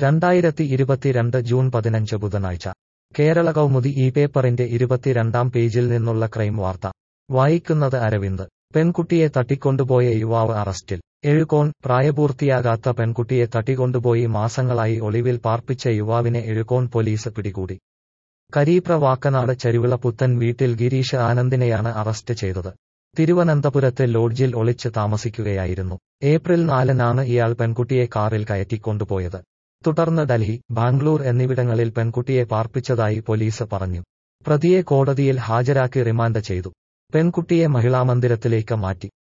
2022 June 15 ബുധനാഴ്ച കേരള കൗമുദി ഈ പേപ്പറിന്റെ 22-ാം പേജിൽ നിന്നുള്ള ക്രൈം വാർത്ത. വായിക്കുന്നത് അരവിന്ദ്. പെൺകുട്ടിയെ തട്ടിക്കൊണ്ടുപോയ യുവാവ് അറസ്റ്റിൽ. എഴുകോൺ. പ്രായപൂർത്തിയാകാത്ത പെൺകുട്ടിയെ തട്ടിക്കൊണ്ടുപോയി മാസങ്ങളായി ഒളിവിൽ പാർപ്പിച്ച യുവാവിനെ എഴുകോൺ പോലീസ് പിടികൂടി. കരീപ്ര വാക്കനാട് ചരുവിള പുത്തൻ വീട്ടിൽ ഗിരീഷ് ആനന്ദിനെയാണ് അറസ്റ്റ് ചെയ്തത്. തിരുവനന്തപുരത്തെ ലോഡ്ജിൽ ഒളിച്ച് താമസിക്കുകയായിരുന്നു. ഏപ്രിൽ 4-നാണ് ഇയാൾ പെൺകുട്ടിയെ കാറിൽ കയറ്റിക്കൊണ്ടുപോയത്. തുടർന്ന് ഡൽഹി, ബാംഗ്ലൂർ എന്നിവിടങ്ങളിൽ പെൺകുട്ടിയെ പാർപ്പിച്ചതായി പോലീസ് പറഞ്ഞു. പ്രതിയെ കോടതിയിൽ ഹാജരാക്കി റിമാൻഡ് ചെയ്തു. പെൺകുട്ടിയെ മഹിളാമന്ദിരത്തിലേക്ക് മാറ്റി.